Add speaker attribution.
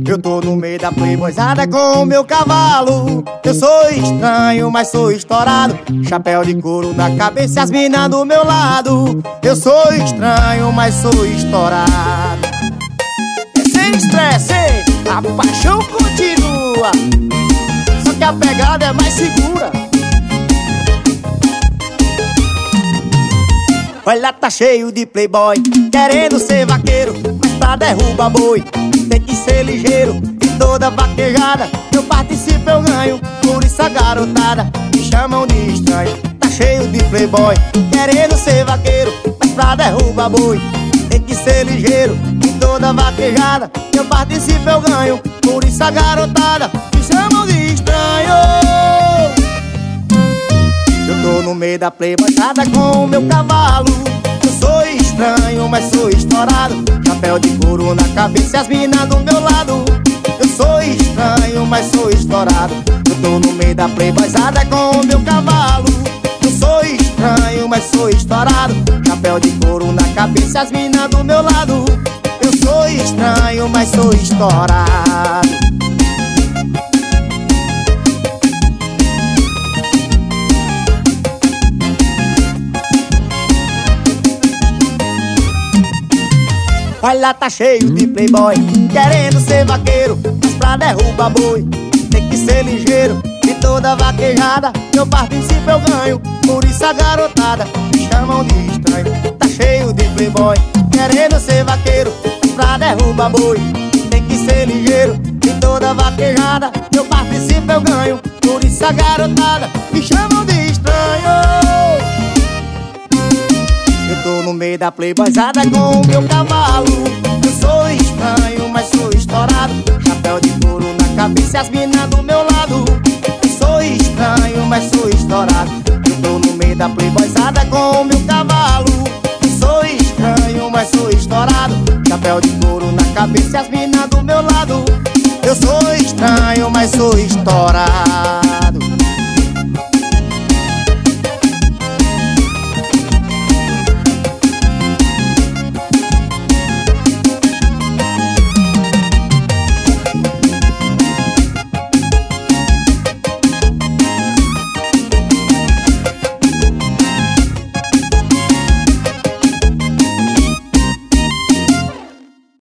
Speaker 1: Eu tô no meio da playboyzada com o meu cavalo. Eu sou estranho, mas sou estourado. Chapéu de couro na cabeça e as minas do meu lado. Eu sou estranho, mas sou estourado. É sem estresse, hein? A paixão continua, só que a pegada é mais segura. Olha, tá cheio de playboy querendo ser vaqueiro, mas pra derrubar boi tem que ser ligeiro. E toda vaquejada eu participo, eu ganho. Por isso a garotada me chamam de estranho. Tá cheio de playboy querendo ser vaqueiro, mas pra derrubar boi tem que ser ligeiro. E toda vaquejada eu participo, eu ganho. Por isso a garotada me chamam de estranho. Eu tô no meio da playboyzada com o meu cavalo. Eu sou estranho, mas sou estourado. Chapéu de couro na cabeça e as minas do meu lado. Eu sou estranho, mas sou estourado. Eu tô no meio da playboyzada com o meu cavalo. Eu sou estranho, mas sou estourado. Chapéu de couro na cabeça e as minas do meu lado. Eu sou estranho, mas sou estourado. Olha, tá cheio de playboy querendo ser vaqueiro, mas pra derrubar boi tem que ser ligeiro. E toda vaquejada eu participo, eu ganho. Por isso a garotada me chamam de estranho. Tá cheio de playboy querendo ser vaqueiro, mas pra derrubar boi tem que ser ligeiro. E toda vaquejada eu participo, eu ganho. Por isso a garotada me chamam de estranho. Eu tô no meio da playboyzada com o meu cavalo. Eu sou estranho, mas sou estourado. Chapéu de couro na cabeça e as minas do meu lado. Eu sou estranho, mas sou estourado. Eu tô no meio da playboyzada com o meu cavalo. Eu sou estranho, mas sou estourado. Chapéu de couro na cabeça e as minas do meu lado. Eu sou estranho, mas sou estourado.